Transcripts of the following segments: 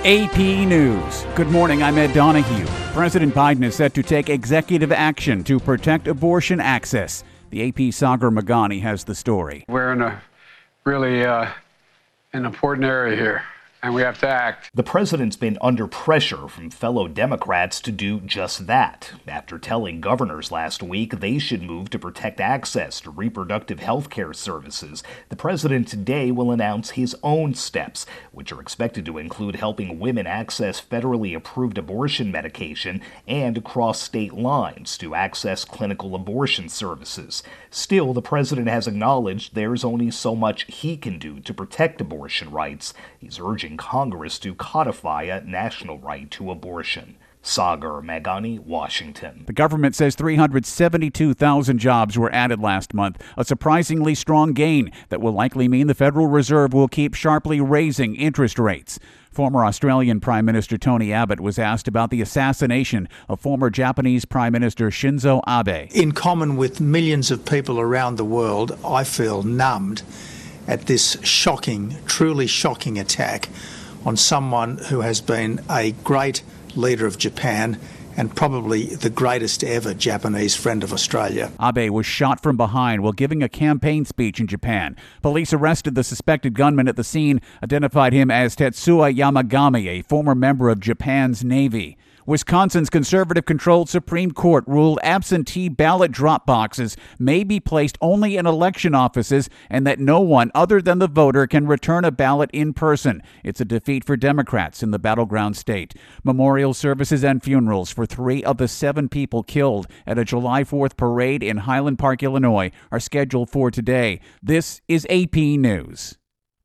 AP News. Good morning, I'm Ed Donahue. President Biden is set to take executive action to protect abortion access. The AP Sagar Meghani has the story. We're in a really an important area here, and we have to act. The president's been under pressure from fellow Democrats to do just that, after telling governors last week they should move to protect access to reproductive health care services. The president today will announce his own steps, which are expected to include helping women access federally approved abortion medication and cross state lines to access clinical abortion services. Still, the president has acknowledged there's only so much he can do to protect abortion rights. He's urging Congress to codify a national right to abortion. Sagar Meghani, Washington. The government says 372,000 jobs were added last month, a surprisingly strong gain that will likely mean the Federal Reserve will keep sharply raising interest rates. Former Australian Prime Minister Tony Abbott was asked about the assassination of former Japanese Prime Minister Shinzo Abe. In common with millions of people around the world, I feel numbed at this shocking, truly shocking attack on someone who has been a great leader of Japan and probably the greatest ever Japanese friend of Australia. Abe was shot from behind while giving a campaign speech in Japan. Police arrested the suspected gunman at the scene, identified him as Tetsuya Yamagami, a former member of Japan's Navy. Wisconsin's conservative-controlled Supreme Court ruled absentee ballot drop boxes may be placed only in election offices and that no one other than the voter can return a ballot in person. It's a defeat for Democrats in the battleground state. Memorial services and funerals for 3 of the 7 people killed at a July 4th parade in Highland Park, Illinois, are scheduled for today. This is AP News.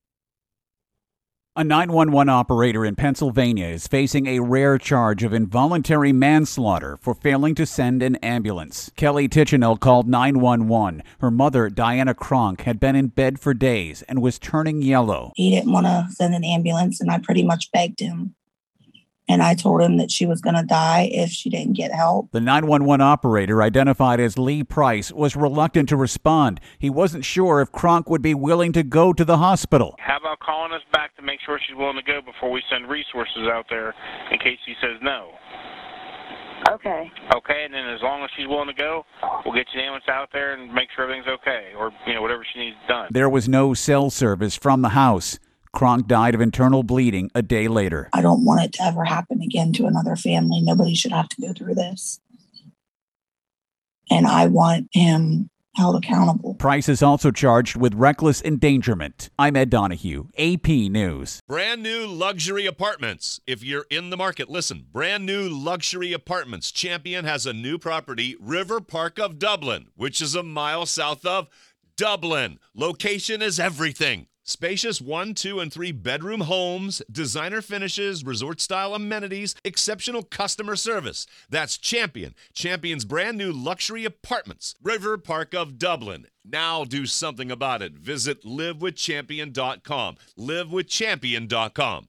A 911 operator in Pennsylvania is facing a rare charge of involuntary manslaughter for failing to send an ambulance. Kelly Tichenel called 911. Her mother, Diana Kronk, had been in bed for days and was turning yellow. He didn't want to send an ambulance, and I pretty much begged him. And I told him that she was going to die if she didn't get help. The 911 operator, identified as Lee Price, was reluctant to respond. He wasn't sure if Kronk would be willing to go to the hospital. How about calling us back to make sure she's willing to go before we send resources out there in case she says no? Okay. Okay, and then as long as she's willing to go, we'll get you an ambulance out there and make sure everything's okay, or whatever she needs done. There was no cell service from the house. Kronk died of internal bleeding a day later. I don't want it to ever happen again to another family. Nobody should have to go through this. And I want him held accountable. Price is also charged with reckless endangerment. I'm Ed Donahue, AP News. Brand new luxury apartments. If you're in the market, listen. Brand new luxury apartments. Champion has a new property, River Park of Dublin, which is a mile south of Dublin. Location is everything. Spacious 1, 2, and 3 bedroom homes, designer finishes, resort-style amenities, exceptional customer service. That's Champion. Champion's brand new luxury apartments. River Park of Dublin. Now do something about it. Visit livewithchampion.com. livewithchampion.com.